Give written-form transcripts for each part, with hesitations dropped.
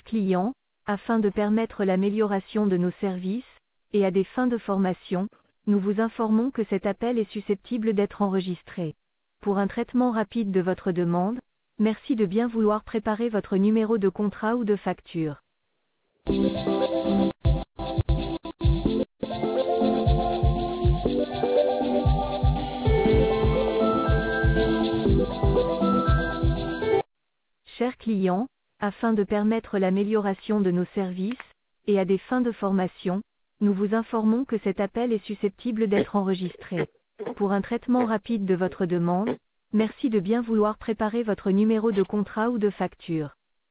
clients, afin de permettre l'amélioration de nos services, et à des fins de formation, nous vous informons que cet appel est susceptible d'être enregistré. Pour un traitement rapide de votre demande, merci de bien vouloir préparer votre numéro de contrat ou de facture. Chers clients, afin de permettre l'amélioration de nos services, et à des fins de formation, nous vous informons que cet appel est susceptible d'être enregistré. Pour un traitement rapide de votre demande, merci de bien vouloir préparer votre numéro de contrat ou de facture.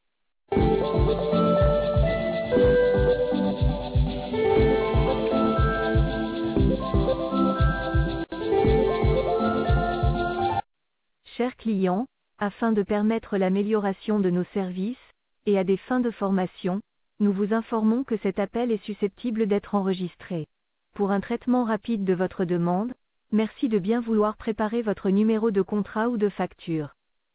Chers clients, afin de permettre l'amélioration de nos services, et à des fins de formation, nous vous informons que cet appel est susceptible d'être enregistré. Pour un traitement rapide de votre demande, merci de bien vouloir préparer votre numéro de contrat ou de facture.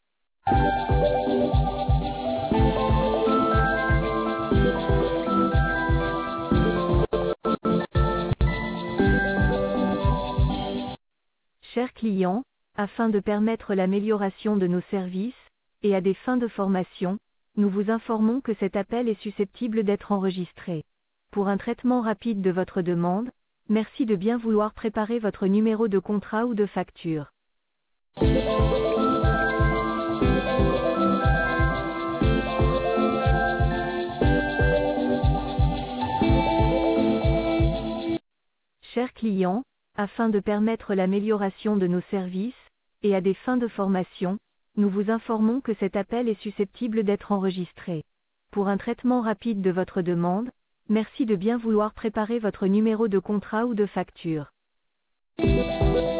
Chers clients, afin de permettre l'amélioration de nos services, et à des fins de formation, nous vous informons que cet appel est susceptible d'être enregistré. Pour un traitement rapide de votre demande, merci de bien vouloir préparer votre numéro de contrat ou de facture. Chers clients, afin de permettre l'amélioration de nos services, et à des fins de formation, nous vous informons que cet appel est susceptible d'être enregistré. Pour un traitement rapide de votre demande, merci de bien vouloir préparer votre numéro de contrat ou de facture.